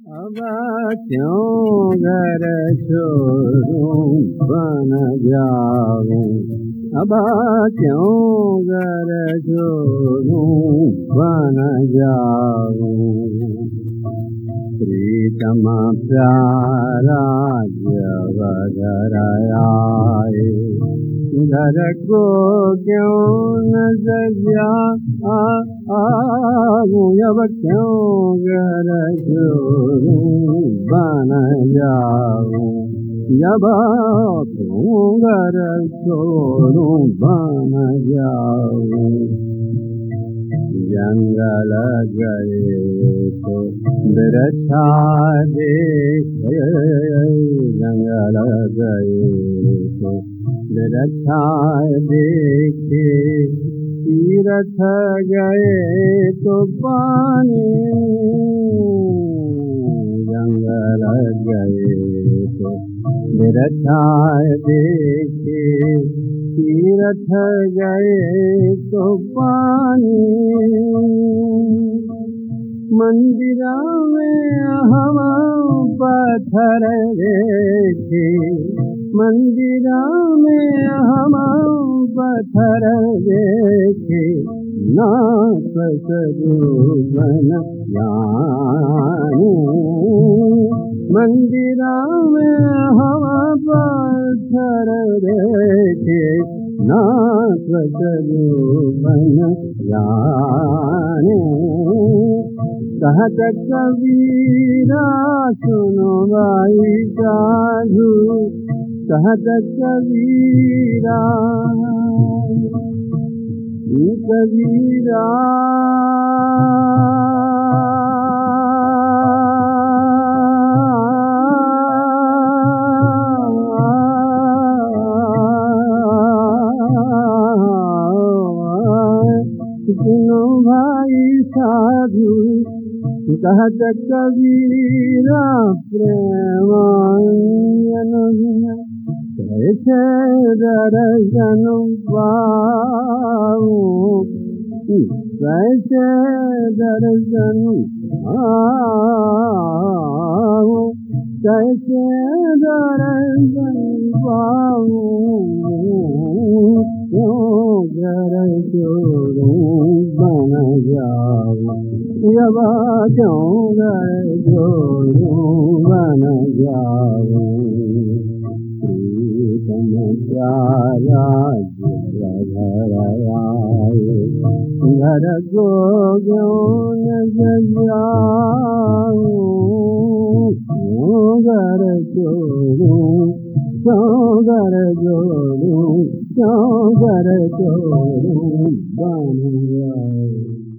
अब क्यों घर छोड़ूं बन जाऊं, अब क्यों घर छोड़ूं बन जाऊं। प्रीतम प्यारा जब घर आए, घर को क्यों न सजा अब क्यों घर छोड़ूं बन जाऊं, जब क्यों घर छोड़ूं बन जाऊं। जंगल गए तो बिरछा देखे, जंगल गए तो बिरछा देखे, तीरथ गए तो पानी, जंगल गए तो बिरछा देखे, तीरथ गए तो पानी। मंदिरा में हम पत्थर देखे, मंदिरा में हम पत्थर देखे, नाथ स्वरूपन जाने। मंदिरा में हम पत्थर देखे, नाथ स्वरूपन जाने। कहत कबीरा सुनो भाई साधु, कहत कबीरा कबीरा सुनो भाई साधु, कहत कबीरा प्रेमानंद, कैसे दर्शन पाऊं, कैसे दर्शन पाऊं, कैसे दर्शन पाऊं। क्यों घर छोड़ूं बन जाऊं, जब क्यों घर छोड़ूं बन जाऊं। प्रीतम प्यारा जब घर आए, घर को क्यों न सजाऊं, क्यों घर छोड़ूं, क्यों घर छोड़ूं, क्यों घर छोड़ूं बन जाऊं।